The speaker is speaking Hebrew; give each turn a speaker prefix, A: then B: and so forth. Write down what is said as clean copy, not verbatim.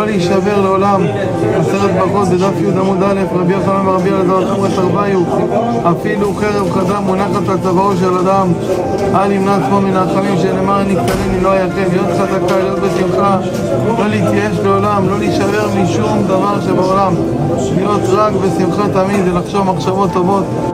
A: לא להישבר לעולם. 10 ברכות בדף י' עמוד א', רבי יוחנן ורבי אלעזר אמרו תרוויו, אפילו חרב חדה מונחת על צווארו של אדם, אל ימנע עצמו מן הרחמים, שנאמר אני קטנני לא היחד, להיות חזקה, להיות בשמחה, לא להתייאש לעולם, לא להישבר משום דבר שבעולם, להיות רק בשמחה תמיד ולחשוב מחשבות טובות.